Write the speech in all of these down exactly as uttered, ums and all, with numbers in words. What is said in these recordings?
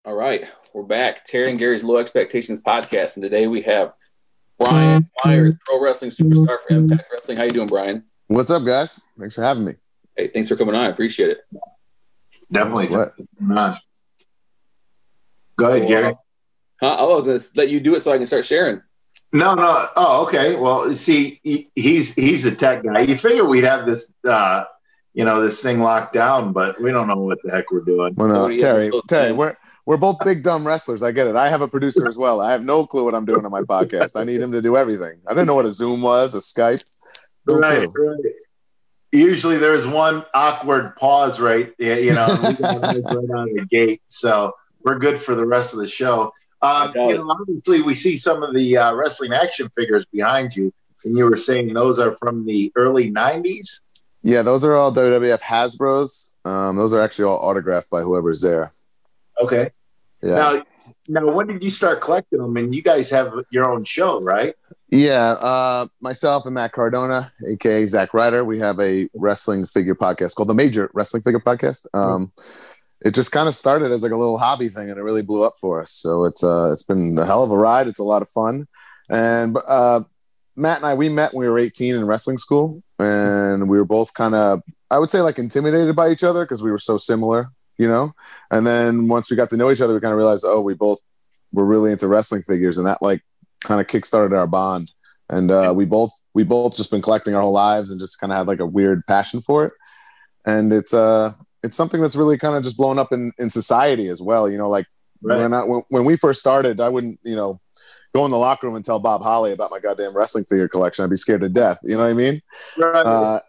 All right, we're back. Terry and Gary's Low Expectations podcast, and today we have Brian Myers, pro wrestling superstar for Impact Wrestling. How you doing, Brian? What's up, guys? Thanks for having me. Hey, thanks for coming on. I appreciate it. Definitely. Go ahead, Gary. Huh? I was going to let you do it so I can start sharing. No, no. Oh, okay. Well, see, he, he's he's a tech guy. You figure we'd have this, uh, you know, this thing locked down, but we don't know what the heck we're doing. Well, no, Terry, Terry, we're we're both big dumb wrestlers. I get it. I have a producer as well. I have no clue what I'm doing on my podcast. I need him to do everything. I didn't know what a Zoom was, a Skype. No right, clue. right. Usually there's one awkward pause, right? Yeah, you know, we got right out of the gate, so we're good for the rest of the show. Um, you know, obviously, we see some of the uh, wrestling action figures behind you, and you were saying those are from the early nineties? Yeah, those are all W W F Hasbro's. Um, those are actually all autographed by whoever's there. Okay. Yeah. Now, now, when did you start collecting them? And you guys have your own show, right? Yeah. Uh, myself and Matt Cardona, a k a. Zack Ryder, we have a wrestling figure podcast called the Major Wrestling Figure Podcast. Um, it just kind of started as like a little hobby thing, and it really blew up for us. So it's uh, it's been a hell of a ride. It's a lot of fun. And uh, Matt and I, we met when we were eighteen in wrestling school, and we were both kind of, I would say, like intimidated by each other because we were so similar, you know? And then once we got to know each other, we kind of realized, oh, we both were really into wrestling figures, and that like kind of kickstarted our bond. And uh, we both we both just been collecting our whole lives and just kind of had like a weird passion for it. And it's uh it's something that's really kind of just blown up in, in society as well. You know, like right. when, I, when when we first started, I wouldn't, you know, go in the locker room and tell Bob Holly about my goddamn wrestling figure collection. I'd be scared to death. You know what I mean? Right. Uh,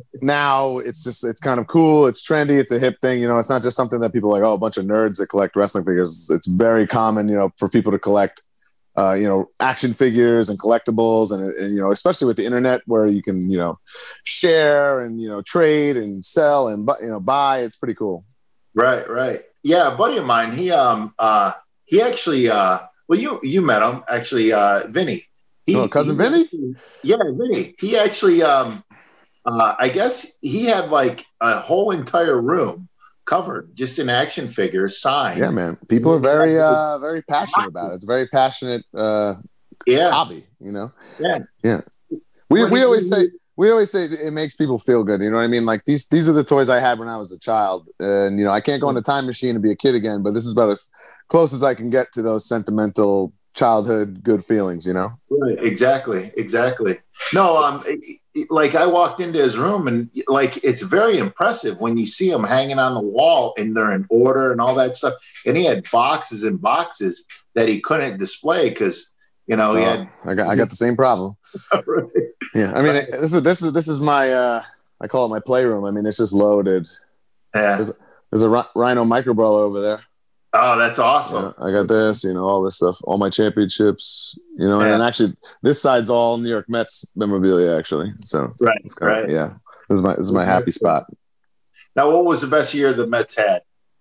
now it's just, it's kind of cool. It's trendy. It's a hip thing. You know, it's not just something that people are like, oh, a bunch of nerds that collect wrestling figures. It's very common, you know, for people to collect, uh, you know, action figures and collectibles. And, and, you know, especially with the internet where you can, you know, share and, you know, trade and sell and, you know, buy. It's pretty cool. Right. Right. Yeah. A buddy of mine, he, um, uh, he actually, uh, well, you, you met him actually, uh, Vinny. He, oh, cousin he, Vinny? Yeah. Vinny. He actually, um, Uh, I guess he had like a whole entire room covered just in action figures signed. Yeah, man. People are very, uh, very passionate about it. It's a very passionate uh, yeah. hobby, you know? Yeah. Yeah. We, we always say, we always say it makes people feel good. You know what I mean? Like these, these are the toys I had when I was a child. And, you know, I can't go in a time machine and be a kid again, but this is about as close as I can get to those sentimental childhood good feelings, you know? Right. Exactly. Exactly. No, um, it, like I walked into his room and like it's very impressive when you see them hanging on the wall and they're in order and all that stuff. And he had boxes and boxes that he couldn't display because you know he oh, had. I got I got the same problem. Right. Yeah, I mean this is this is this is my uh, I call it my playroom. I mean it's just loaded. Yeah. There's, there's a Rhino micro brawler over there. Oh, that's awesome. Yeah, I got this, you know, all this stuff, all my championships, you know, yeah. And actually this side's all New York Mets memorabilia, actually. So, right, it's kind right. Of, yeah, this is my, this is my happy spot. Now, what was the best year the Mets had?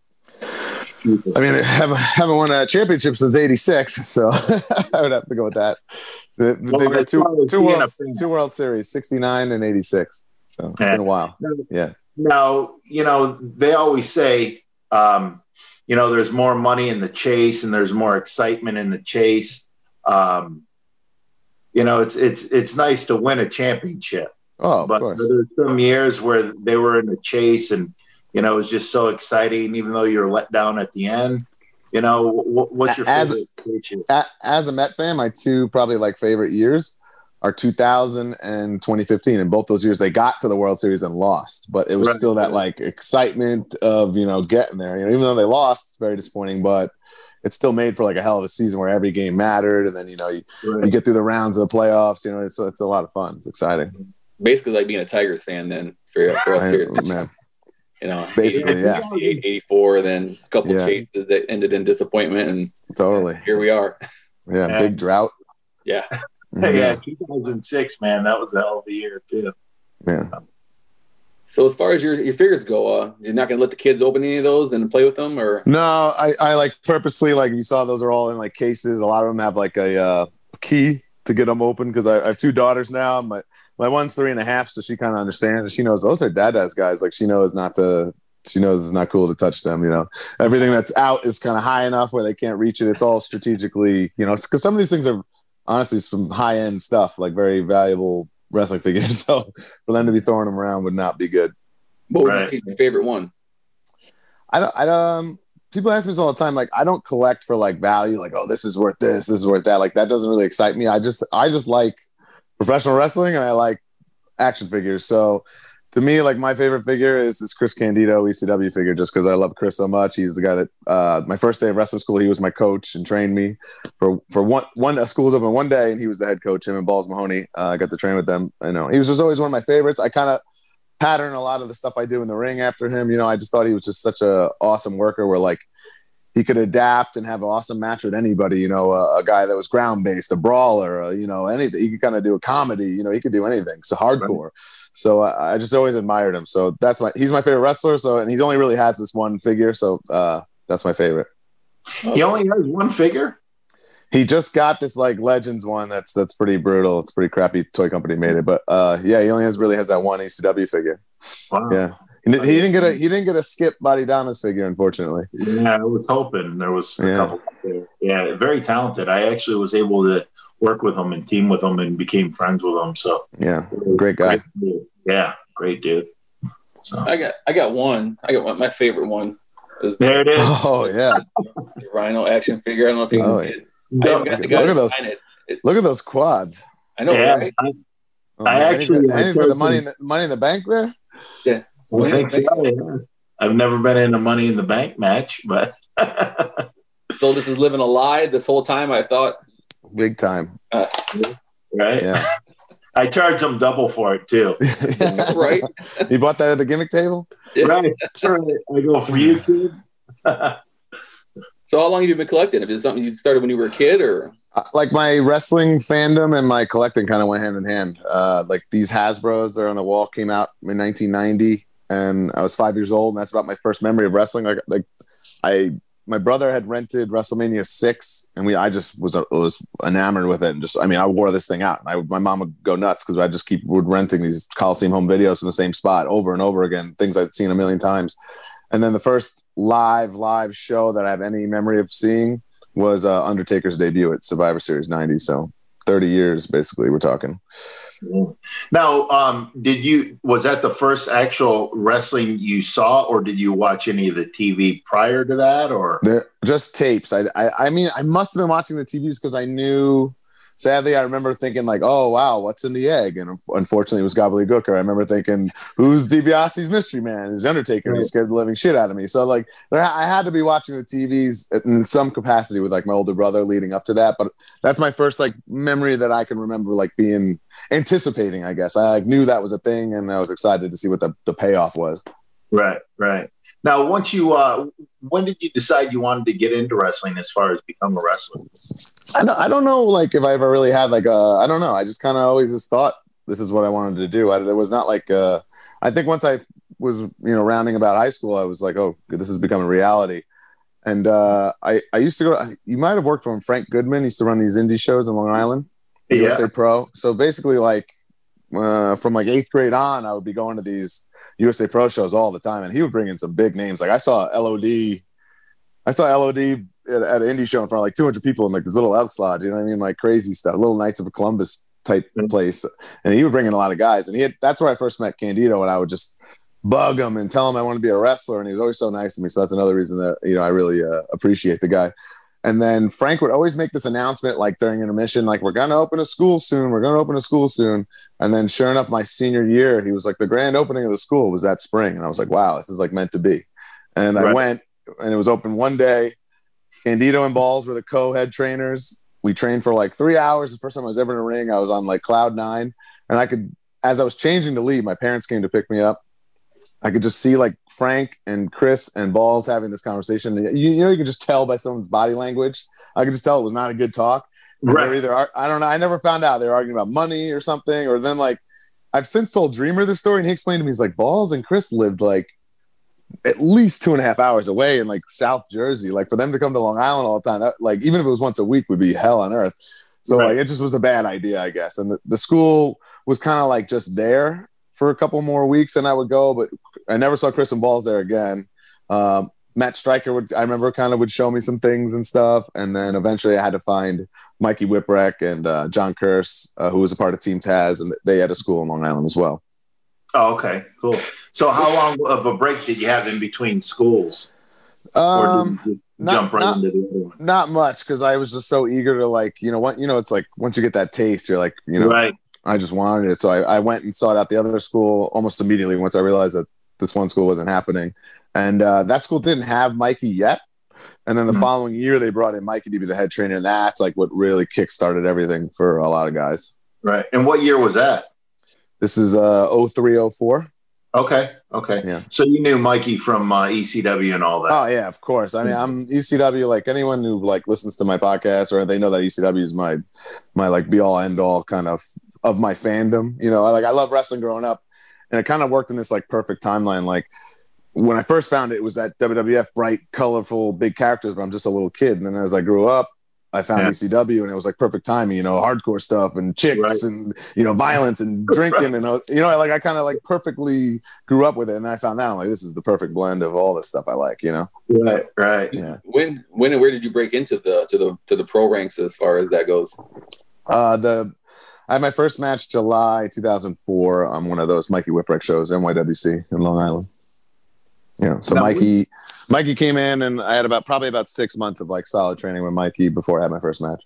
I mean, I haven't, haven't won a championship since eighty-six, so I would have to go with that. So they, well, they've got two, two, world, two World Series, sixty-nine and eighty-six. So it's yeah. been a while. Yeah. Now, you know, they always say, um, you know, there's more money in the chase and there's more excitement in the chase. Um, you know, it's it's it's nice to win a championship. Oh, of but course. There's some years where they were in the chase and, you know, it was just so exciting, even though you're let down at the end. You know, what, what's your as, favorite? As, as a Met fan, my two probably like favorite years are two thousand and twenty fifteen. And both those years they got to the World Series and lost, but it was right. still that like excitement of, you know, getting there, you know, even though they lost, it's very disappointing, but it's still made for like a hell of a season where every game mattered. And then, you know, you, right. you get through the rounds of the playoffs, you know, it's, it's a lot of fun. It's exciting. Basically like being a Tigers fan then for, for us here. Man. You know, basically, yeah. eighty-four, then a couple yeah. chases that ended in disappointment. And totally here we are. Yeah. yeah. Big drought. Yeah. Hey, yeah, two thousand six, man, that was a hell of a year too. Yeah. So as far as your, your figures go, uh, you're not gonna let the kids open any of those and play with them, or no? I, I like purposely like you saw those are all in like cases. A lot of them have like a uh, key to get them open because I, I have two daughters now. My my one's three and a half, so she kind of understands. She knows those are Dada's guys. Like she knows not to she knows it's not cool to touch them. You know, everything that's out is kind of high enough where they can't reach it. It's all strategically, you know, because some of these things are honestly some high end stuff, like very valuable wrestling figures. So for them to be throwing them around would not be good. What would Right. you say is your favorite one? I don't, I um people ask me this all the time. Like, I don't collect for like value, like, oh, this is worth this, this is worth that. Like, that doesn't really excite me. I just, I just like professional wrestling and I like action figures. So to me, like, my favorite figure is this Chris Candido E C W figure, just because I love Chris so much. He's the guy that uh, my first day of wrestling school, he was my coach and trained me for for one one. A school was open one day, and he was the head coach. Him and Balls Mahoney. Uh, I got to train with them. I know he was just always one of my favorites. I kind of pattern a lot of the stuff I do in the ring after him. You know, I just thought he was just such a awesome worker where like he could adapt and have an awesome match with anybody, you know, a, a guy that was ground based, a brawler, a, you know, anything. He could kind of do a comedy, you know, he could do anything. So hardcore. Right. So I, I just always admired him. So that's my, he's my favorite wrestler. So, and he's only really has this one figure. So uh, that's my favorite. He only has one figure? He just got this like Legends one. That's, that's pretty brutal. It's a pretty crappy toy company made it, but uh, yeah, he only has really has that one E C W figure. Wow. Yeah. He didn't get a he didn't get a Skip Bodydonna's figure, unfortunately. Yeah, I was hoping there was a yeah. couple there. Yeah, very talented. I actually was able to work with him and team with him and became friends with him. So yeah, great guy. Great yeah, great dude. So I got I got one. I got one. My favorite one is there. It is. Oh yeah, the Rhino action figure. I don't know if you can oh, see it. No, I haven't got the guy look at to those. sign it. It, look at those quads. I know, yeah, right? I, Oh, I man. actually and he's got, and he's got the money him. in the, money in the bank there. Yeah. I think so, yeah. I've never been in a Money in the Bank match, but so this is living a lie. This whole time I thought, big time. Uh, right? Yeah. I charge them double for it too. Right? You bought that at the gimmick table? Yeah. Right. Right. I go for you, kid. So how long have you been collecting? Is it something you started when you were a kid, or? Uh, like my wrestling fandom and my collecting kind of went hand in hand. Uh, like these Hasbros, they're on the wall, came out in nineteen ninety, and I was five years old, and that's about my first memory of wrestling. Like, like I, my brother had rented WrestleMania six, and we, I just was was enamored with it, and just, I mean, I wore this thing out. I, my mom would go nuts because I just keep would renting these Coliseum home videos from the same spot over and over again, things I'd seen a million times. And then the first live live show that I have any memory of seeing was uh, Undertaker's debut at Survivor Series ninety. So thirty years, basically, we're talking. Now, um, did you, was that the first actual wrestling you saw, or did you watch any of the T V prior to that, or? They're just tapes. I, I, I mean, I must have been watching the T Vs because I knew, sadly, I remember thinking like, oh, wow, what's in the egg? And unfortunately, it was gobbledygook. I remember thinking, who's DiBiase's mystery man? Is Undertaker? And he scared the living shit out of me. So like, I had to be watching the T Vs in some capacity with like my older brother leading up to that. But that's my first like memory that I can remember like being anticipating, I guess. I like, knew that was a thing, and I was excited to see what the, the payoff was. Right, right. Now, once you, uh, when did you decide you wanted to get into wrestling as far as become a wrestler? I don't, I don't know, like, if I ever really had, like, a, I don't know. I just kind of always just thought this is what I wanted to do. I, there was not, like, uh, I think once I was, you know, rounding about high school, I was like, oh, this is becoming reality. And uh, I, I used to go, you might have worked for him, Frank Goodman used to run these indie shows in Long Island, Yeah. U S A Pro. So basically, like, uh, from, like, eighth grade on, I would be going to these U S A Pro shows all the time, and he would bring in some big names. Like I saw L O D, I saw L O D at, at an indie show in front of like two hundred people in like this little Elks Lodge. You know what I mean? Like crazy stuff, little Knights of Columbus type place. And he would bring in a lot of guys. And he had, that's where I first met Candido, and I would just bug him and tell him I want to be a wrestler. And he was always so nice to me. So that's another reason that, you know, I really uh, appreciate the guy. And then Frank would always make this announcement, like during intermission, like, we're going to open a school soon. We're going to open a school soon. And then sure enough, my senior year, he was like, the grand opening of the school was that spring. And I was like, wow, this is like meant to be. And right. I went, and it was open one day. Candido and Balls were the co-head trainers. We trained for like three hours. The first time I was ever in a ring, I was on like cloud nine. And I could, as I was changing to leave, my parents came to pick me up. I could just see like Frank and Chris and Balls having this conversation. You, you know, you could just tell by someone's body language. I could just tell it was not a good talk. Right. They're either, I don't know. I never found out they were arguing about money or something. Or then like, I've since told Dreamer this story, and he explained to me, he's like, Balls and Chris lived like at least two and a half hours away in like South Jersey. Like for them to come to Long Island all the time, that, like even if it was once a week, would be hell on earth. So right. like it just was a bad idea, I guess. And the, the school was kind of like just there. for a couple more weeks and I would go, but I never saw Chris and Balls there again. Um, Matt Stryker would, I remember, kind of would show me some things and stuff. And then eventually I had to find Mikey Whipwreck and uh, John Curse, uh, who was a part of Team Taz, and they had a school in Long Island as well. Oh, okay, cool. So how long of a break did you have in between schools? Um, or did you not, jump right not, into the other one? Not much, because I was just so eager to, like, you know, what, you know, it's like once you get that taste, you're like, you know, right. I just wanted it. So I, I went and sought out the other school almost immediately once I realized that this one school wasn't happening. And uh, that school didn't have Mikey yet. And then the mm-hmm. following year, they brought in Mikey to be the head trainer. And that's like what really kickstarted everything for a lot of guys. Right. And what year was that? This is uh, oh three oh four. Okay. Okay. Yeah. So you knew Mikey from uh, E C W and all that. Oh, yeah, of course. I mean, I'm E C W, like anyone who like listens to my podcast or they know that E C W is my, my like be all end all kind of of my fandom. You know, I, like I love wrestling growing up, and it kind of worked in this like perfect timeline. Like when I first found it, it was that W W F bright, colorful, big characters, but I'm just a little kid. And then as I grew up, I found yeah. E C W, and it was like perfect timing, you know, hardcore stuff and chicks right. and, you know, violence and drinking. right. And, you know, like I kind of like perfectly grew up with it. And then I found out, I'm like, this is the perfect blend of all the stuff I like, you know? Right, right. Yeah. When, when and where did you break into the, to the, to the pro ranks as far as that goes? Uh, the, I had my first match July two thousand four on one of those Mikey Whipwreck shows, N Y W C in Long Island. Yeah, so now, Mikey, Mikey came in, and I had about probably about six months of like solid training with Mikey before I had my first match.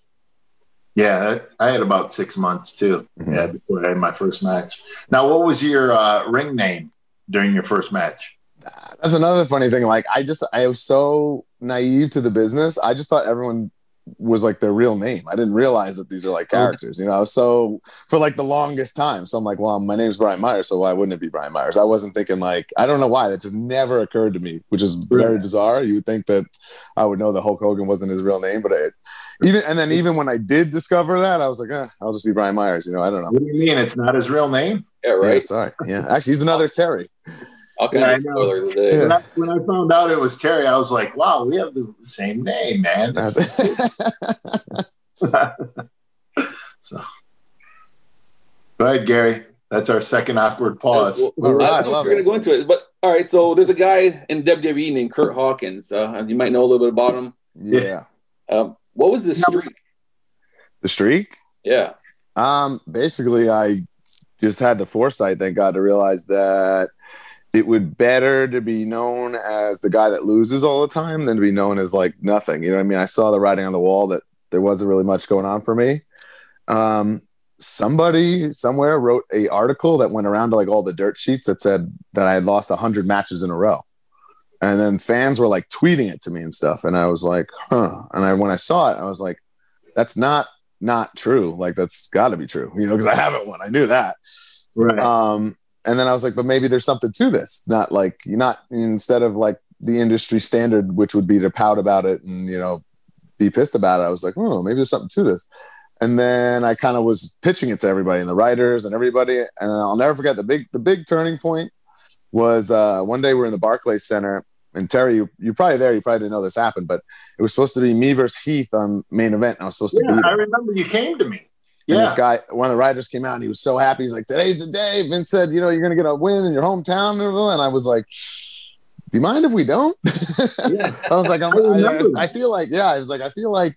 Yeah, I had about six months too. Mm-hmm. Yeah, before I had my first match. Now, what was your uh, ring name during your first match? That's another funny thing. Like, I just I was so naive to the business. I just thought everyone was like their real name. I didn't realize that these are like characters, you know. So for like the longest time, so I'm like, well, my name's Brian Myers, so why wouldn't it be Brian Myers? I wasn't thinking like, I don't know why, that just never occurred to me, which is very yeah. bizarre. You would think that I would know that Hulk Hogan wasn't his real name, but I, even and then even when I did discover that, I was like, eh, I'll just be Brian Myers, you know. I don't know. What do you mean it's not his real name? Yeah, right. Yeah, sorry. Yeah, actually, he's another Terry. All kinds yeah, of spoilers today. Yeah. When, I, when I found out it was Terry, I was like, wow, we have the same name, man. So, go ahead, Gary. That's our second awkward pause. Well, well, all right, we're going to go into it. But all right, so there's a guy in W W E named Kurt Hawkins. Uh, you might know a little bit about him. Yeah. Um, what was the streak? The streak? Yeah. Um. Basically, I just had the foresight, thank God, to realize that it would better to be known as the guy that loses all the time than to be known as like nothing. You know what I mean? I saw the writing on the wall that there wasn't really much going on for me. Um, somebody somewhere wrote a article that went around to like all the dirt sheets that said that I had lost a hundred matches in a row. And then fans were like tweeting it to me and stuff. And I was like, huh. And I, when I saw it, I was like, that's not, not true. Like that's gotta be true, you know, cause I haven't won. I knew that. Right. Um, And then I was like, but maybe there's something to this. Not like, not instead of like the industry standard, which would be to pout about it and, you know, be pissed about it. I was like, oh, maybe there's something to this. And then I kind of was pitching it to everybody and the writers and everybody. And I'll never forget the big, the big turning point was uh, one day we're in the Barclays Center. And Terry, you, you're probably there. You probably didn't know this happened, but it was supposed to be me versus Heath on main event. And I was supposed to yeah, be there. I remember you came to me. And yeah. this guy, one of the writers came out and he was so happy. He's like, today's the day. Vince said, you know, you're going to get a win in your hometown. And I was like, do you mind if we don't? Yeah. I was like, I'm, I, I feel like, yeah, I was like, I feel like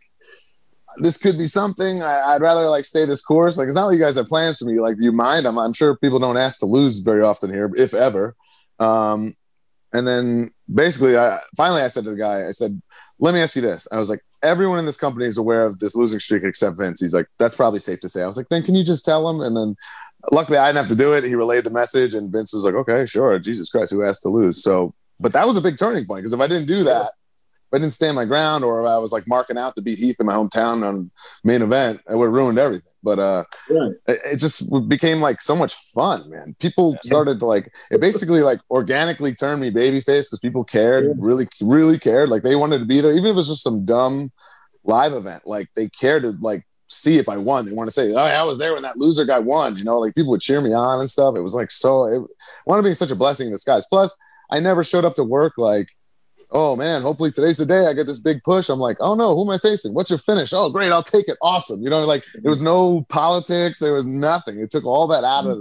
this could be something. I, I'd rather like stay this course. Like, it's not like you guys have plans for me. Like, do you mind? I'm, I'm sure people don't ask to lose very often here, if ever. Um, and then basically, I finally I said to the guy, I said, let me ask you this. I was like, everyone in this company is aware of this losing streak except Vince. He's like, that's probably safe to say. I was like, then can you just tell him? And then luckily I didn't have to do it. He relayed the message and Vince was like, okay, sure. Jesus Christ, who asked to lose? So, but that was a big turning point because if I didn't do that, if I didn't stand my ground or if I was like marking out to beat Heath in my hometown on main event, it would have ruined everything. But uh, yeah. it, it just became like so much fun, man. People started to like, it basically like organically turned me babyface because people cared, yeah. really, really cared. Like they wanted to be there, even if it was just some dumb live event. Like they cared to like see if I won. They want to say, oh, I was there when that loser guy won. You know, like people would cheer me on and stuff. It was like so, it wanted to be such a blessing in disguise. Plus, I never showed up to work like, oh man, hopefully today's the day I get this big push. I'm like, oh no, who am I facing? What's your finish? Oh great, I'll take it. Awesome. You know, like there was no politics, there was nothing. It took all that out of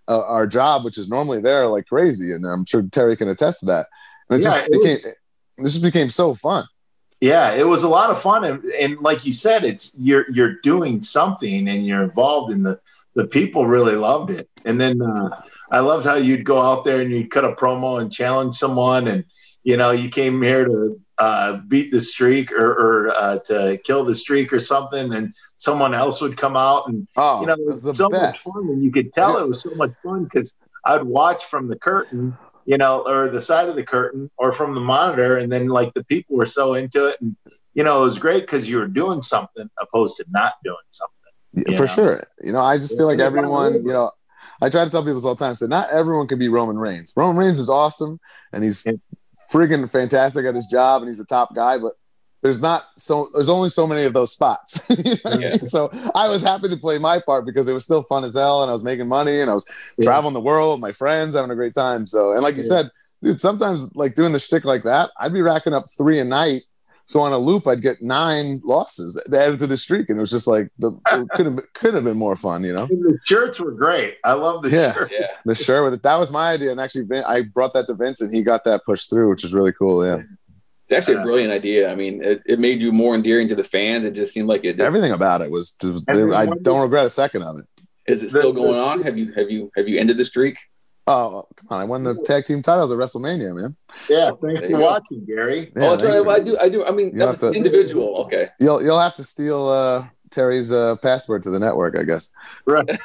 uh, our job, which is normally there like crazy. And I'm sure Terry can attest to that. And it yeah, just it became, was, this just became so fun. Yeah, it was a lot of fun. And, and like you said, it's, you're, you're doing something and you're involved in the, the people really loved it. And then uh, I loved how you'd go out there and you'd cut a promo and challenge someone. And, you know, you came here to uh, beat the streak or, or uh, to kill the streak or something. And someone else would come out and, oh, you know, it was so best. much fun. And you could tell yeah. it was so much fun because I'd watch from the curtain, you know, or the side of the curtain or from the monitor. And then like the people were so into it. And, you know, it was great because you were doing something opposed to not doing something. Yeah, for know? sure. You know, I just feel like everyone, you know, I try to tell people all the time, so not everyone can be Roman Reigns. Roman Reigns is awesome and he's friggin' fantastic at his job and he's a top guy, but there's not so there's only so many of those spots. You know what yeah. I mean? So I was happy to play my part because it was still fun as hell and I was making money and I was yeah. traveling the world with my friends, having a great time. So, and like you yeah. said, dude, sometimes like doing the shtick like that, I'd be racking up three a night. So on a loop, I'd get nine losses added to the streak, and it was just like the it could have could have been more fun, you know. And the shirts were great. I love the yeah. shirt. Yeah, the shirt with it. That was my idea, and actually, I brought that to Vince, and he got that pushed through, which is really cool. Yeah, it's actually a brilliant idea. I mean, it, it made you more endearing to the fans. It just seemed like it. Just, everything about it was. was they, I don't regret a second of it. Is it still going on? Have you have you have you ended the streak? Oh, come on. I won the tag team titles at WrestleMania, man. Yeah, thanks for watching, Gary. Yeah, oh, that's right. Well, I do. I do. I mean, you'll that's to, individual. Okay. You'll you'll have to steal uh, Terry's uh, password to the network, I guess. Right.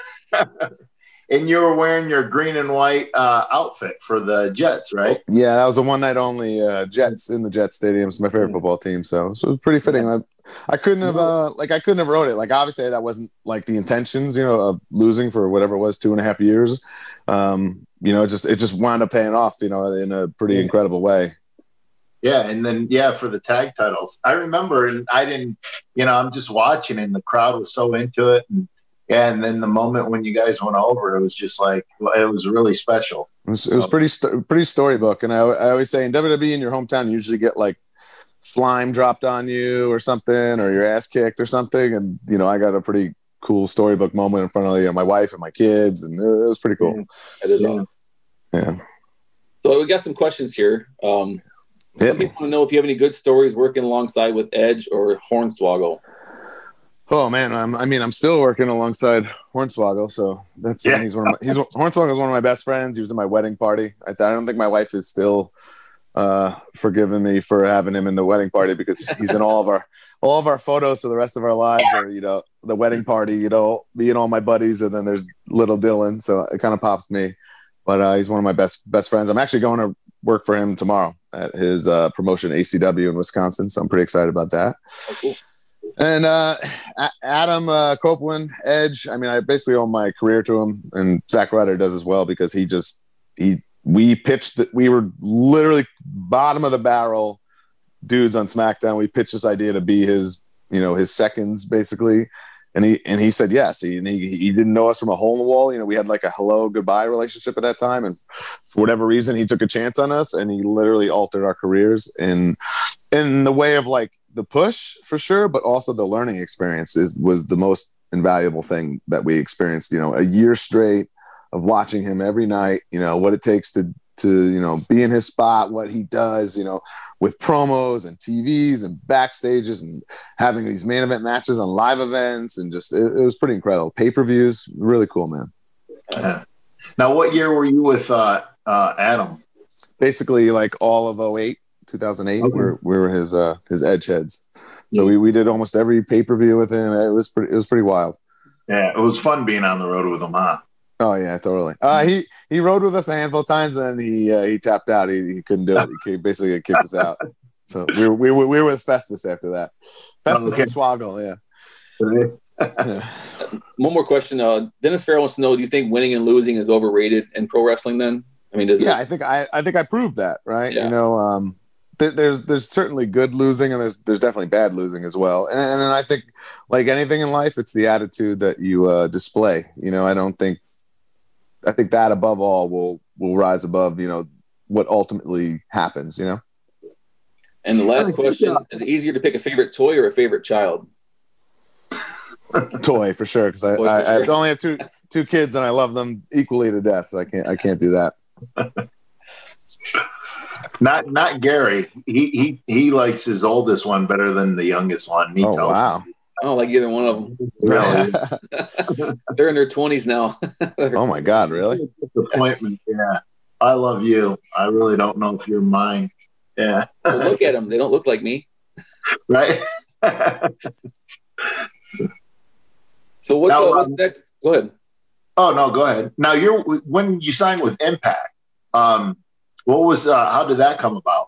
And you were wearing your green and white uh, outfit for the Jets, right? Yeah, that was a one night only uh, Jets in the Jets Stadium. It's my favorite football team, so it was, it was pretty fitting. I, I couldn't have uh, like I couldn't have wrote it. Like obviously that wasn't like the intentions, you know, of losing for whatever it was, two and a half years. Um, you know, it just it just wound up paying off, you know, in a pretty incredible way. Yeah, and then yeah, for the tag titles, I remember, and I didn't, you know, I'm just watching, and the crowd was so into it, and yeah, and then the moment when you guys went over, it was just like it was really special. It was, so. it was pretty st- pretty storybook, and I, I always say in W W E in your hometown, you usually get like slime dropped on you or something, or your ass kicked or something, and you know, I got a pretty cool storybook moment in front of you know, my wife and my kids, and it, it was pretty cool. That is awesome. Yeah. So we got some questions here. Um, yeah. People want to know if you have any good stories working alongside with Edge or Hornswoggle. Oh man, I'm, I mean, I'm still working alongside Hornswoggle, so that's yeah. he's one of my, he's Hornswoggle is one of my best friends. He was in my wedding party. I, I don't think my wife is still uh, forgiving me for having him in the wedding party because he's in all of our all of our photos for the rest of our lives. Or you know, the wedding party, you know, me and all my buddies, and then there's little Dylan. So it kind of pops me. But uh, he's one of my best best friends. I'm actually going to work for him tomorrow at his uh, promotion A C W in Wisconsin, so I'm pretty excited about that. Oh, cool. And uh, Adam uh, Copeland, Edge. I mean, I basically owe my career to him, and Zack Ryder does as well because he just he we pitched that we were literally bottom of the barrel dudes on SmackDown. We pitched this idea to be his, you know, his seconds basically, and he and he said yes. He and he, he didn't know us from a hole in the wall. You know, we had like a hello goodbye relationship at that time, and for whatever reason, he took a chance on us, and he literally altered our careers in in the way of like. The push for sure, but also the learning experience is, was the most invaluable thing that we experienced, you know, a year straight of watching him every night, you know, what it takes to, to, you know, be in his spot, what he does, you know, with promos and T Vs and backstages and having these main event matches on live events. And just, it, it was pretty incredible. Pay-per-views, really cool, man. Uh, now, what year were you with uh, uh, Adam? Basically like all of oh eight. two thousand eight, okay. we we were his uh his edge heads, so we, we did almost every pay per view with him. It was pretty it was pretty wild. Yeah, it was fun being on the road with him, huh? Oh yeah, totally. Uh, he he rode with us a handful of times, and then he uh, he tapped out. He, he couldn't do it. He basically kicked us out. So we were we were we were with Festus after that. Festus okay. and Swoggle, yeah. yeah. One more question. Uh, Dennis Farrell wants to know: do you think winning and losing is overrated in pro wrestling? Then I mean, does yeah, it... I think I I think I proved that, right? Yeah. You know. Um, There's there's certainly good losing and there's there's definitely bad losing as well. And, and then I think like anything in life, it's the attitude that you uh, display. You know, I don't think I think that above all will will rise above, you know, what ultimately happens, you know. And the last question, is it easier to pick a favorite toy or a favorite child? toy for sure, because I, Toy for I, sure. I only have two two kids and I love them equally to death, so I can't I can't do that. Not not Gary. He he he likes his oldest one better than the youngest one. He Oh tells wow! me. I don't like either one of them. Really? They're in their twenties now. Oh my God! Really? Disappointment. Yeah. I love you. I really don't know if you're mine. Yeah. Well, look at them. They don't look like me. Right. So what's, Now, uh, what's um, next? Go ahead. Oh no, go ahead. Now you're when you signed with Impact. Um, what was uh, how did that come about?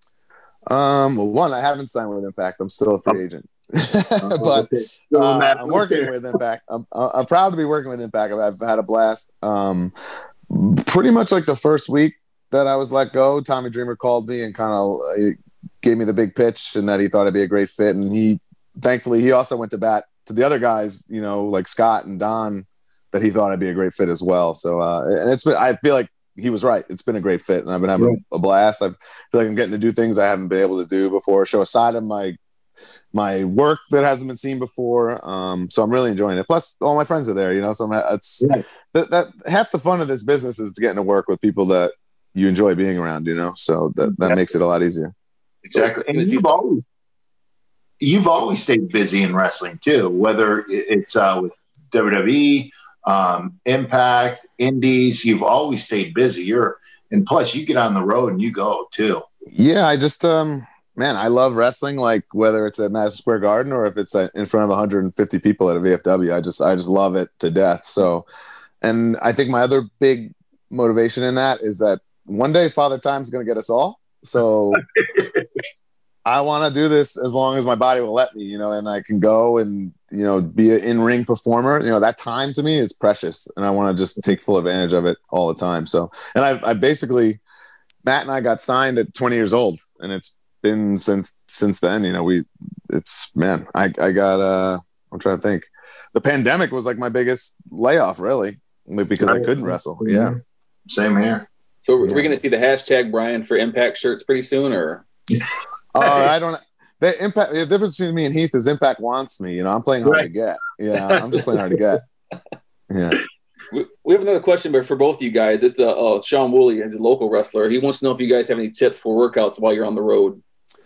Um, well, one, I haven't signed with Impact. I'm still a free agent, Uh, but okay. Still in uh, that I'm working there. with Impact. I'm I'm proud to be working with Impact. I've, I've had a blast. Um, pretty much like the first week that I was let go, Tommy Dreamer called me and kind of uh, gave me the big pitch, and that he thought I'd be a great fit. And he, thankfully, he also went to bat to the other guys, you know, like Scott and Don, that he thought I'd be a great fit as well. So, uh, and it's been, I feel like he was right. It's been a great fit, and I've been having Right. a blast. I feel like I'm getting to do things I haven't been able to do before, show a side of my my work that hasn't been seen before. Um, so I'm really enjoying it. Plus, all my friends are there, you know. So I'm, it's Right. that, that half the fun of this business is getting to work with people that you enjoy being around, you know. So that that Yeah. makes it a lot easier. Exactly. And you've always you've always stayed busy in wrestling too, whether it's uh, with W W E, um, Impact, Indies. You've always stayed busy. You're and plus you get on the road and you go too. Yeah, I just um man, I love wrestling. Like whether it's at Madison Square Garden or if it's in front of one hundred fifty people at a V F W, I just I just love it to death. So, and I think my other big motivation in that is that one day Father Time's going to get us all. So I want to do this as long as my body will let me, you know, and I can go and, you know, be an in-ring performer. You know, that time to me is precious, and I want to just take full advantage of it all the time. So, and I, I basically, Matt and I got signed at twenty years old, and it's been since since then. You know, we, it's man, I I got uh, I'm trying to think. The pandemic was like my biggest layoff, really, because I couldn't wrestle. Yeah, Same here. So are we going to see the hashtag Brian for Impact shirts pretty soon, or? Uh, I don't. The impact. The difference between me and Heath is Impact wants me. You know, I'm playing hard Right. to get. Yeah, I'm just playing hard to get. Yeah. We we have another question but for both of you guys. It's uh, uh, Sean Woolley, he's a local wrestler. He wants to know if you guys have any tips for workouts while you're on the road.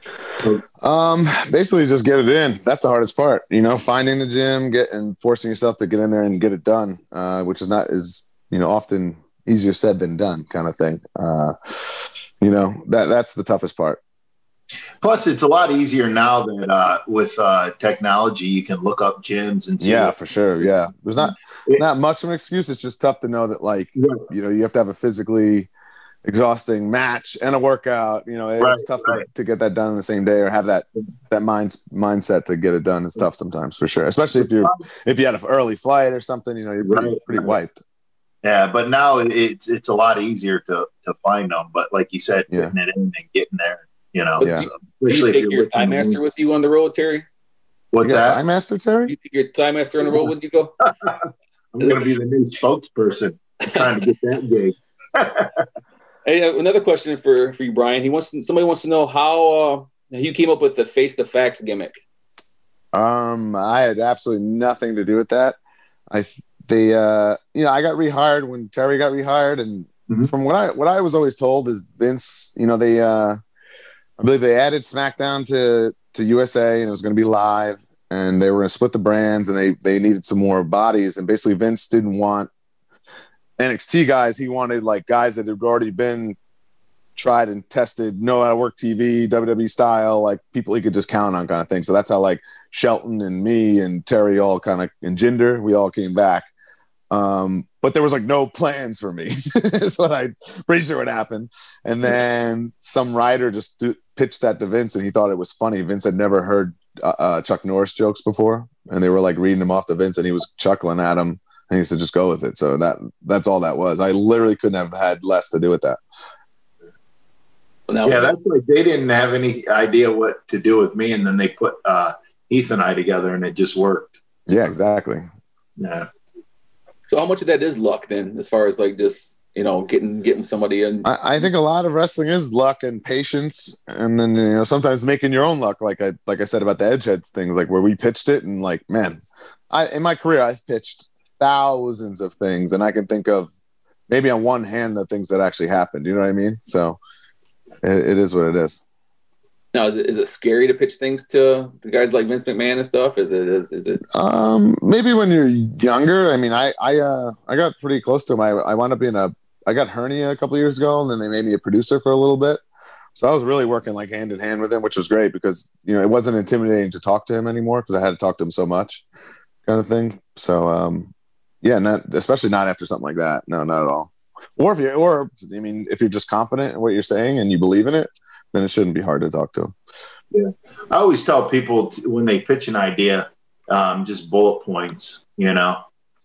Um, basically just get it in. That's the hardest part, you know, finding the gym, get and forcing yourself to get in there and get it done, uh, which is not is, you know, often easier said than done kind of thing. Uh, you know, that that's the toughest part. Plus, it's a lot easier now that uh, with uh, technology, you can look up gyms and see. Yeah, what- for sure. Yeah. There's not, not much of an excuse. It's just tough to know that, like, Right. you know, you have to have a physically exhausting match and a workout. You know, it's Right, tough right. to, to get that done in the same day or have that that mind mindset to get it done. It's tough sometimes for sure, especially if you're if you had an early flight or something. You know, you're pretty, Right, pretty right. wiped. Yeah, but now it's it's a lot easier to to find them. But like you said, Yeah. putting it in and getting there, you know. Yeah. so Do you especially if take you're your looking Thigh to Master move- with you on the road, Terry? What's you got that? Thigh Master, Do Terry? you take your Thigh Master on the road when you go? I'm going to be the new spokesperson. I'm trying to get that gig. Hey, uh, another question for, for you, Brian. He wants to, somebody wants to know how uh, you came up with the face the facts gimmick. Um, I had absolutely nothing to do with that. I they uh, you know, I got rehired when Terry got rehired, and Mhm. from what I what I was always told is Vince, you know, they uh, I believe they added SmackDown to to U S A, and it was going to be live, and they were going to split the brands, and they they needed some more bodies, and basically Vince didn't want N X T guys. He wanted like guys that had already been tried and tested, know how to work T V, W W E style, like people he could just count on kind of thing. So that's how like Shelton and me and Terry all kind of, and Jinder, we all came back. Um, but there was like no plans for me. Is what I pretty sure what happened. And then some writer just th- pitched that to Vince, and he thought it was funny. Vince had never heard uh, uh, Chuck Norris jokes before, and they were like reading them off to Vince, and he was chuckling at him, and he said, "Just go with it." So that that's all that was. I literally couldn't have had less to do with that. Now, Yeah, that's like they didn't have any idea what to do with me, and then they put uh, Heath and I together, and it just worked. Yeah, exactly. Yeah. so how much of that is luck then, as far as like just, you know, getting getting somebody in? I, I think a lot of wrestling is luck and patience, and then you know sometimes making your own luck. Like I like I said about the Edgeheads things, like where we pitched it, and like man, I in my career I've pitched thousands of things, and I can think of maybe on one hand the things that actually happened. You know what I mean? So it, it is what it is. Now, is it is it scary to pitch things to the guys like Vince McMahon and stuff? Is it is, is it? Um, maybe when you're younger. I mean, I I uh I got pretty close to him. I I wound up being a I got hernia a couple of years ago, and then they made me a producer for a little bit. So I was really working like hand in hand with him, which was great because you know it wasn't intimidating to talk to him anymore because I had to talk to him so much, kind of thing. So um, yeah, not especially not after something like that. No, not at all. Or if you or I mean, if you're just confident in what you're saying and you believe in it, then it shouldn't be hard to talk to them. Yeah. I always tell people t- when they pitch an idea, um, just bullet points, you know.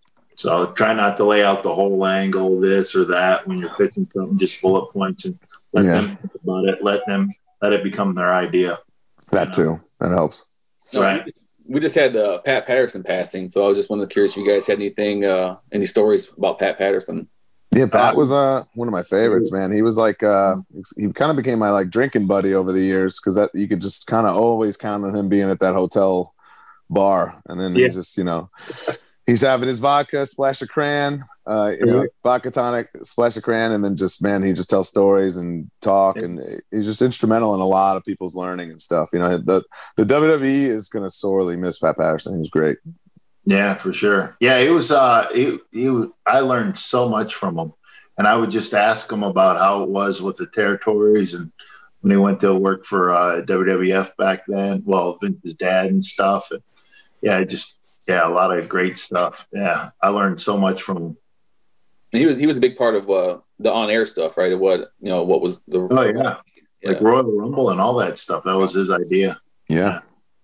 So try not to lay out the whole angle, this or that when you're pitching something, just bullet points and let Yeah. them think about it. Let them let it become their idea. That You know? too. That helps. No, Right. We just, we just had uh, Pat Patterson passing, so I was just one of the curious if you guys had anything, uh, any stories about Pat Patterson. Yeah, Pat was uh one of my favorites, man. He was like uh he kind of became my like drinking buddy over the years because that you could just kind of always count on him being at that hotel bar, and then Yeah. he's just you know he's having his vodka, splash of cran, uh, you know, Yeah. vodka tonic, splash of cran, and then just man, he just tells stories and talk, Yeah. and he's just instrumental in a lot of people's learning and stuff. You know, the the W W E is gonna sorely miss Pat Patterson. He was great. Yeah, for sure. Yeah, it was. Uh, it, it was, I learned so much from him, and I would just ask him about how it was with the territories and when he went to work for uh, W W F back then. Well, Vince's dad and stuff. And yeah, just yeah, a lot of great stuff. Yeah, I learned so much from him. And he was he was a big part of uh, the on air stuff, right? Of what you know, what was the Oh yeah, yeah. like Royal Rumble and all that stuff. That was his idea. Yeah,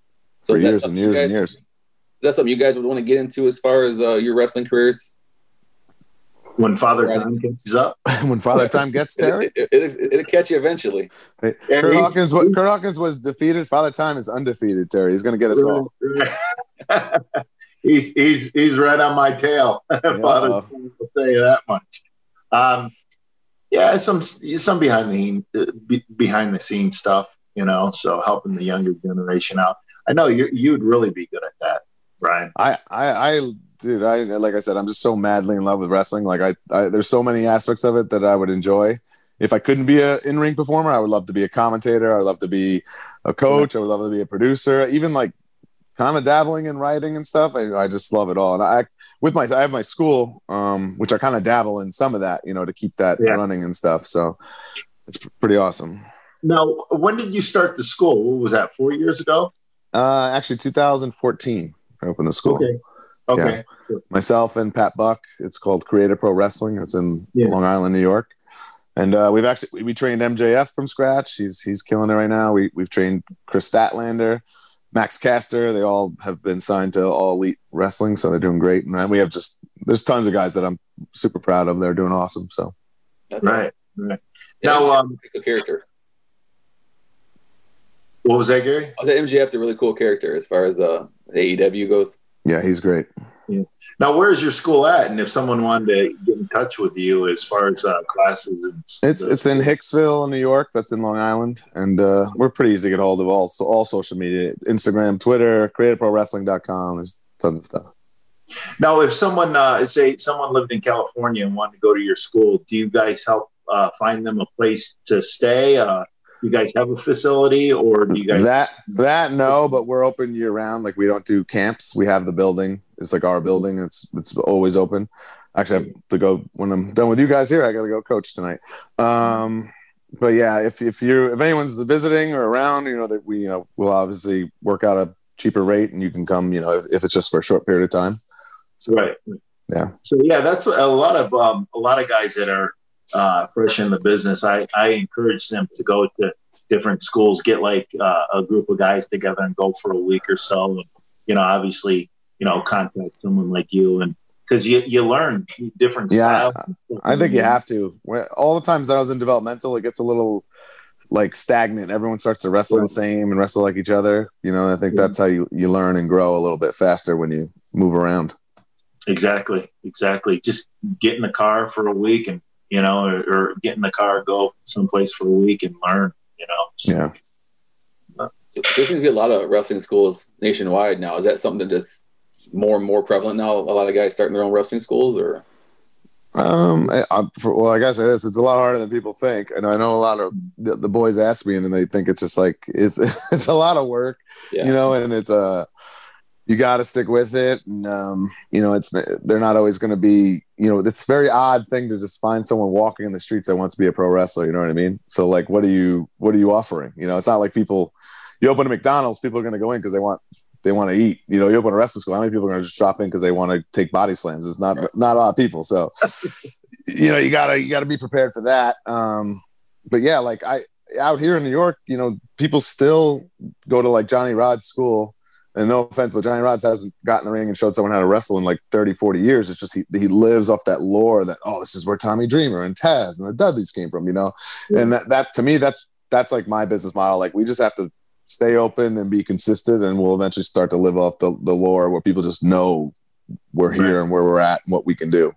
So for is that years and something you years guys- and years. Is that something you guys would want to get into as far as uh, your wrestling careers? When Father Right. Time catches up, When Father Time gets Terry. It, it, it, it'll catch you eventually. Hey, Yeah, Kurt he's- Hawkins, wa- Kurt Hawkins was defeated. Father Time is undefeated. Terry, he's going to get us all. he's he's he's right on my tail. Father Uh-oh. Time will tell you that much. Um, yeah, some some behind the be- behind the scenes stuff, you know. So helping the younger generation out. I know you you'd really be good at that, Brian. I, I, I, dude, I like I said, I'm just so madly in love with wrestling. Like I, I, there's so many aspects of it that I would enjoy. If I couldn't be an in-ring performer, I would love to be a commentator. I would love to be a coach. I would love to be a producer. Even like kind of dabbling in writing and stuff. I, I just love it all. And I, with my, I have my school, um, which I kind of dabble in some of that, you know, to keep that Yeah. running and stuff. So it's pretty awesome. Now, when did you start the school? What was that? Four years ago? Uh, actually, two thousand fourteen, I opened the school. Okay. Okay. Myself and Pat Buck. It's called Creative Pro Wrestling. It's in Yeah. Long Island, New York. And uh, we've actually we trained M J F from scratch. He's he's killing it right now. We we've trained Chris Statlander, Max Caster. They all have been signed to All Elite Wrestling, so they're doing great. And we have just there's tons of guys that I'm super proud of. They're doing awesome. So That's Right. Right. Yeah, Now, M J F's um, a good character. What was that, Gary? I said M J F's a really cool character as far as uh, A E W goes. yeah, he's great. Now, where's your school at? And if someone wanted to get in touch with you as far as uh, classes, and It's the- it's in Hicksville, New York. That's in Long Island, and uh, we're pretty easy to get hold of. All so all social media, Instagram, Twitter, creative pro wrestling dot com. There's tons of stuff. Now, if someone, uh, say, someone lived in California and wanted to go to your school, do you guys help uh, find them a place to stay? Uh, you guys have a facility, or do you guys that that no, but we're open year round. Like we don't do camps. We have the building. It's like our building. It's it's always open. Actually, I have to go when I'm done with you guys here. I got to go coach tonight. Um, but yeah, if if you if anyone's visiting or around, you know that we you know we'll obviously work out a cheaper rate, and you can come. You know if, if it's just for a short period of time. So Right. yeah. So yeah, that's a lot of um, a lot of guys that are uh, fresh in the business. I, I encourage them to go to different schools, get like uh, a group of guys together and go for a week or so. And, you know, obviously, you know, contact someone like you, and because you you learn different Yeah, styles. I think you have to. When- All the times that I was in developmental, it gets a little like stagnant. Everyone starts to wrestle the same and wrestle like each other. You know, I think Yeah. that's how you, you learn and grow a little bit faster when you move around. Exactly, exactly. Just get in the car for a week, and you know, or, or get in the car, go someplace for a week, and learn. You know. Yeah. So there seems to be a lot of wrestling schools nationwide now. Is that something that's more and more prevalent now? A lot of guys starting their own wrestling schools, or um, I, I, for, well, I guess it is. It's a lot harder than people think, and I know a lot of the, the boys ask me, and they think it's just like it's it's a lot of work, yeah. you know, and it's a uh, you got to stick with it, and um, you know, it's they're not always going to be, you know, it's a very odd thing to just find someone walking in the streets that wants to be a pro wrestler. You know what I mean? So like, what are you what are you offering? You know, it's not like people. You open a McDonald's, people are going to go in because they want they want to eat. You know, you open a wrestling school, how many people are going to just drop in because they want to take body slams? It's not right. not a lot of people. So, you know, you gotta you gotta be prepared for that. Um, but yeah, like I out here in New York, you know, people still go to like Johnny Rod's school. And no offense, but Johnny Rodz hasn't gotten in the ring and showed someone how to wrestle in like thirty, forty years. It's just he he lives off that lore that, oh, this is where Tommy Dreamer and Taz and the Dudleys came from, you know? Yeah. And that, that to me, that's that's like my business model. Like we just have to stay open and be consistent, and we'll eventually start to live off the, the lore where people just know we're here right. and where we're at and what we can do.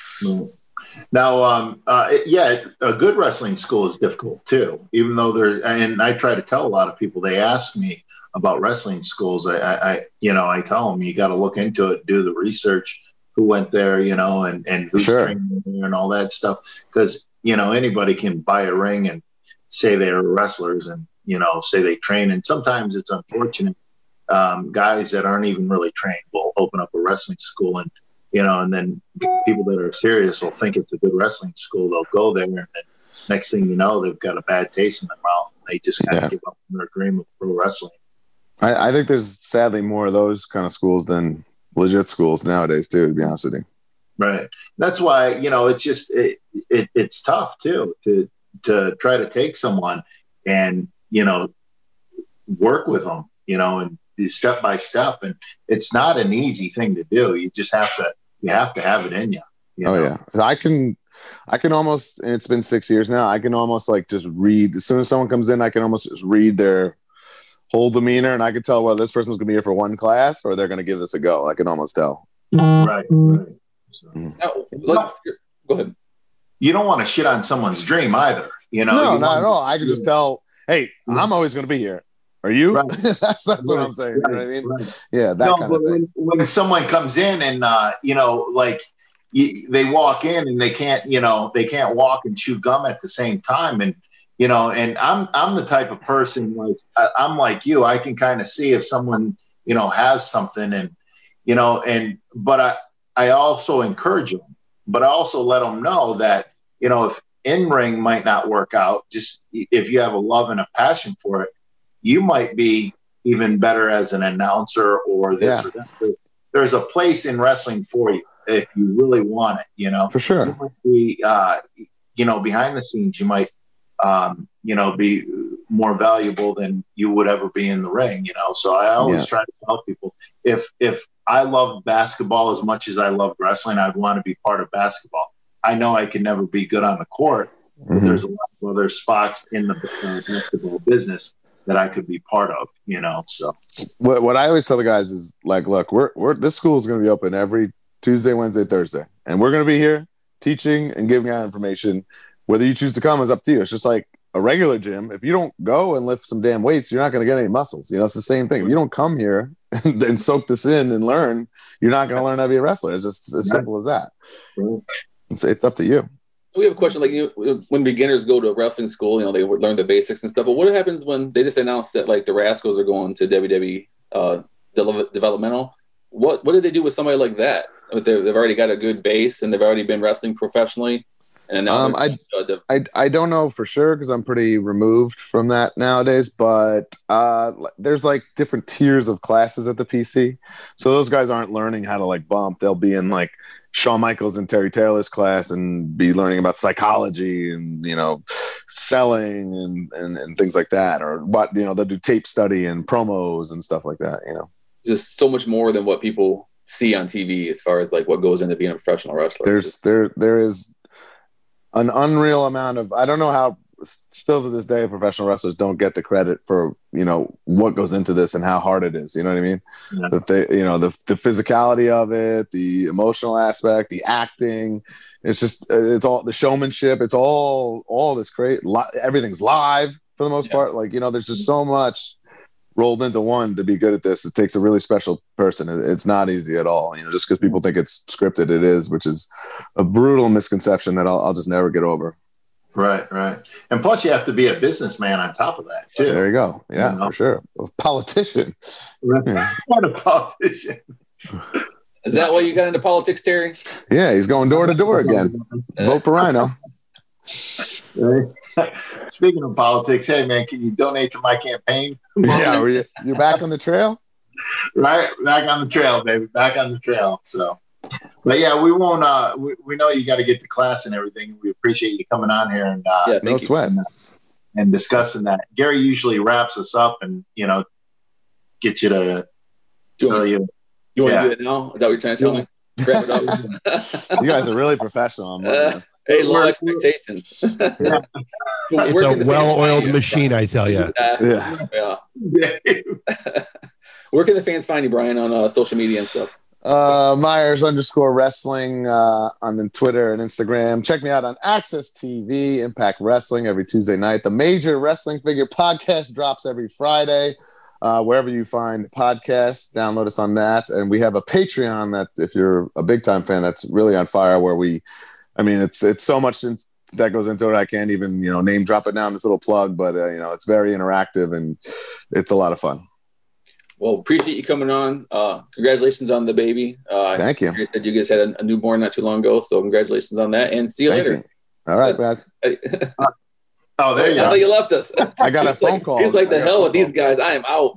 Now, um, uh, yeah, a good wrestling school is difficult too, even though there, and I try to tell a lot of people, they ask me about wrestling schools. I, I, you know, I tell them you got to look into it, do the research, who went there, you know, and, and who's sure. training there and all that stuff. Because, you know, anybody can buy a ring and say they're wrestlers and, you know, say they train. And sometimes it's unfortunate. Um, guys that aren't even really trained will open up a wrestling school, and, you know, and then people that are serious will think it's a good wrestling school. They'll go there, and then next thing you know, they've got a bad taste in their mouth. And they just kind of yeah. give up on their dream of pro wrestling. I, I think there's sadly more of those kind of schools than legit schools nowadays, too, to be honest with you. Right. That's why, you know, it's just it, it it's tough, too, to to try to take someone and, you know, work with them, you know, and step by step. And it's not an easy thing to do. You just have to you have to have it in you. you oh, know? yeah. I can I can almost, and it's been six years now, I can almost like just read. As soon as someone comes in, I can almost just read their whole demeanor, and I could tell whether this person's going to be here for one class or they're going to give this a go. I can almost tell. Right. right. So, mm. now, look, go ahead. You don't want to shit on someone's dream either. You know, no, you not at all. I can just tell, hey, I'm always going to be here. Are you? Right. that's that's right. what I'm saying. Right. You know what I mean? Right. Yeah, that no, kind of thing. When, when someone comes in and, uh, you know, like you, they walk in and they can't, you know, they can't walk and chew gum at the same time. And, you know, and I'm I'm the type of person, like I'm like you. I can kind of see if someone, you know, has something, and, you know, and but I I also encourage them, but I also let them know that, you know, if in ring might not work out, just if you have a love and a passion for it, you might be even better as an announcer or this yeah. or that. There's a place in wrestling for you if you really want it. You know, for sure. You might be, uh, you know, behind the scenes, you might. Um, you know, be more valuable than you would ever be in the ring, you know? So I always yeah. try to tell people, if, if I love basketball as much as I love wrestling, I'd want to be part of basketball. I know I can never be good on the court, but mm-hmm. there's a lot of other spots in the uh, basketball business that I could be part of, you know? So what, what I always tell the guys is like, look, we're, we're, this school is going to be open every Tuesday, Wednesday, Thursday, and we're going to be here teaching and giving out information. Whether you choose to come is up to you. It's just like a regular gym. If you don't go and lift some damn weights, you're not going to get any muscles. You know, it's the same thing. If you don't come here and, and soak this in and learn, you're not going to learn how to be a wrestler. It's just as simple as that. It's, it's up to you. We have a question, like, you know, when beginners go to a wrestling school, you know, they learn the basics and stuff. But what happens when they just announce that, like, the Rascals are going to W W E uh, developmental? What what do they do with somebody like that? They've already got a good base and they've already been wrestling professionally. And now um, I, I I don't know for sure because I'm pretty removed from that nowadays. But uh, there's like different tiers of classes at the P C, so those guys aren't learning how to like bump. They'll be in like Shawn Michaels and Terry Taylor's class and be learning about psychology and, you know, selling and, and and things like that. Or what, you know, they'll do tape study and promos and stuff like that. You know, just so much more than what people see on T V as far as like what goes into being a professional wrestler. There's there there is. An unreal amount of, I don't know how still to this day, professional wrestlers don't get the credit for, you know, what goes into this and how hard it is. You know what I mean? Yeah. The th- you know, the, the physicality of it, the emotional aspect, the acting, it's just, it's all the showmanship. It's all, all this great, li- everything's live for the most yeah. part. Like, you know, there's just so much rolled into one to be good at this. It takes a really special person. It's not easy at all. You know, just because people think it's scripted, it is, which is a brutal misconception that I'll, I'll just never get over. Right, right. And plus you have to be a businessman on top of that, too. There you go. Yeah, you know? For sure. A politician. Yeah. What a politician. Is that why you got into politics, Terry? Yeah, he's going door to door again. Vote for Rhino. Speaking of politics, hey, man, can you donate to my campaign? Yeah, you, you're back on the trail? Right, back on the trail, baby. Back on the trail. So, but yeah, we won't. Uh, we, we know you got to get to class and everything. We appreciate you coming on here and uh, yeah, no sweat and, and discussing that. Gary usually wraps us up and you know get you to do tell you. you. You want yeah. to do it now? Is that what you're trying to tell me? Wrap it up. You guys are really professional. I'm uh, hey, low expectations. Yeah. It's a well-oiled machine, I tell you. Uh, yeah. yeah. Where can the fans find you, Brian, on uh, social media and stuff? Uh, Myers underscore wrestling uh, on Twitter and Instagram. Check me out on Access T V, Impact Wrestling every Tuesday night. The Major Wrestling Figure Podcast drops every Friday. Uh, wherever you find podcasts, download us on that. And we have a Patreon that, if you're a big time fan, that's really on fire. Where we, I mean, it's it's so much that goes into it. I can't even you know name drop it down. This little plug, but uh, you know, it's very interactive and it's a lot of fun. Well, appreciate you coming on. Uh, congratulations on the baby. Uh, Thank you. You said you guys had a, a newborn not too long ago, so congratulations on that. And see you Thank later. You. All right, guys. Oh, there you I go. thought you left us. I got a phone like, call. He's like, the hell with call. these guys. I am out.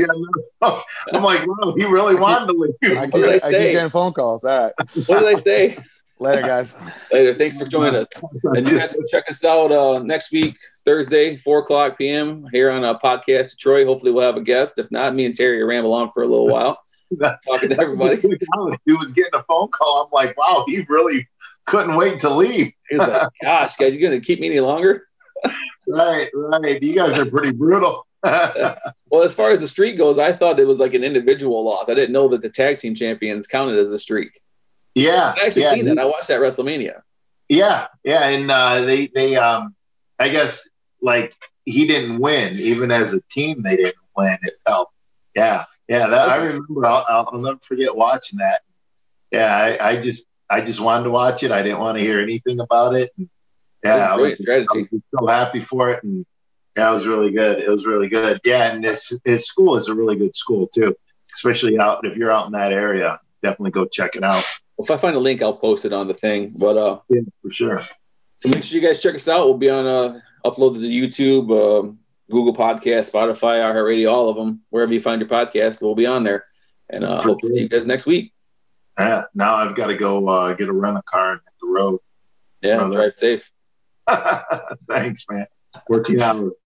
I'm like, wow, he really wanted to leave. I keep, I keep getting phone calls. All right. What did I say? Later, guys. Later. Thanks for joining us. And you guys can check us out uh, next week, Thursday, four o'clock p.m. here on a podcast Detroit. Hopefully we'll have a guest. If not, me and Terry will ramble on for a little while, talking to everybody. He was getting a phone call. I'm like, wow, he really couldn't wait to leave. He was like, gosh, guys, you going to keep me any longer? Right, right. You guys are pretty brutal. Well, as far as the streak goes, I thought it was like an individual loss. I didn't know that the tag team champions counted as a streak. Yeah, I actually yeah. seen that. I watched that WrestleMania. Yeah, yeah, and uh, they they um, I guess like he didn't win, even as a team they didn't win. It felt, yeah, yeah. That I remember. I'll, I'll, I'll never forget watching that. Yeah, I, I just I just wanted to watch it. I didn't want to hear anything about it. And, yeah, I was, just, I was just so happy for it, and yeah, it was really good. It was really good. Yeah, and this his school is a really good school too, especially out if you're out in that area. Definitely go check it out. Well, if I find a link, I'll post it on the thing. But uh, yeah, for sure. So make sure you guys check us out. We'll be on uh, uploaded to YouTube, uh, Google Podcast, Spotify, iHeartRadio, all of them. Wherever you find your podcast, we'll be on there. And uh, hope to see you guys next week. Yeah. Now I've got to go uh, get a rental car and hit the road. Yeah, brother. Drive safe. Thanks, man. fourteen hours.